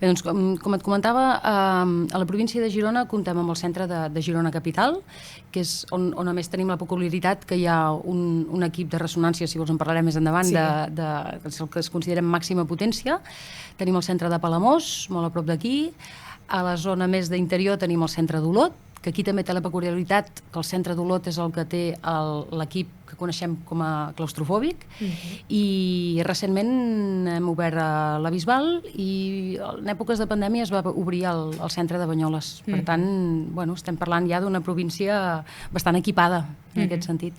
Bé, doncs, com et comentava, a la província de Girona comptem amb el centre de Girona Capital, que és on a més tenim la peculiaritat que hi ha un equip de ressonància, si vols en parlarem més endavant, Sí. el que es considera màxima potència. Tenim el centre de Palamós, molt a prop d'aquí. A la zona més d'interior tenim el centre d'Olot, que aquí també té la peculiaritat que el centre d'Olot és el que té l'equip que coneixem com a claustrofòbic, i recentment hem obert a la Bisbal i en èpoques de pandèmia es va obrir el centre de Banyoles. Per tant, bueno, estem parlant ja d'una província bastant equipada en aquest sentit.